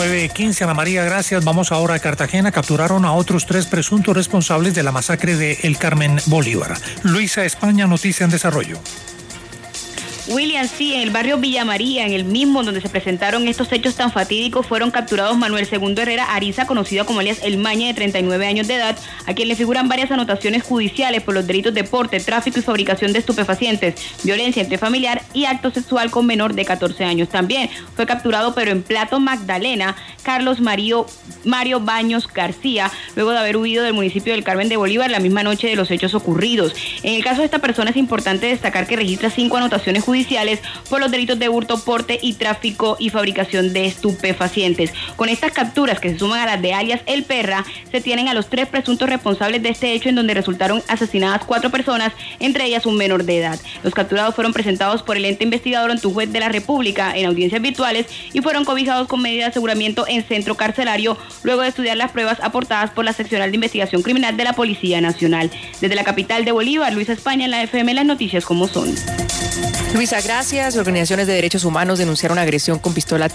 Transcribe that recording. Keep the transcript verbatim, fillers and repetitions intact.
nueve quince, Ana María, gracias. Vamos ahora a Cartagena. Capturaron a otros tres presuntos responsables de la masacre de El Carmen Bolívar. Luisa España, noticia en desarrollo. William, sí, en el barrio Villa María, en el mismo donde se presentaron estos hechos tan fatídicos, fueron capturados Manuel Segundo Herrera Ariza, conocido como alias El Maña, de treinta y nueve años de edad, a quien le figuran varias anotaciones judiciales por los delitos de porte, tráfico y fabricación de estupefacientes, violencia intrafamiliar y acto sexual con menor de catorce años. También fue capturado, pero en Plato Magdalena, Carlos Mario, Mario Baños García, luego de haber huido del municipio del Carmen de Bolívar la misma noche de los hechos ocurridos. En el caso de esta persona es importante destacar que registra cinco anotaciones judiciales por los delitos de hurto, porte y tráfico y fabricación de estupefacientes. Con estas capturas, que se suman a las de alias El Perra, se tienen a los tres presuntos responsables de este hecho, en donde resultaron asesinadas cuatro personas, entre ellas un menor de edad. Los capturados fueron presentados por el ente investigador ante un juez de la República en audiencias virtuales y fueron cobijados con medida de aseguramiento en centro carcelario, luego de estudiar las pruebas aportadas por la Seccional de Investigación Criminal de la Policía Nacional. Desde la capital de Bolívar, Luisa España, en la F M, las noticias como son. Luisa, gracias. Organizaciones de derechos humanos denunciaron agresión con pistola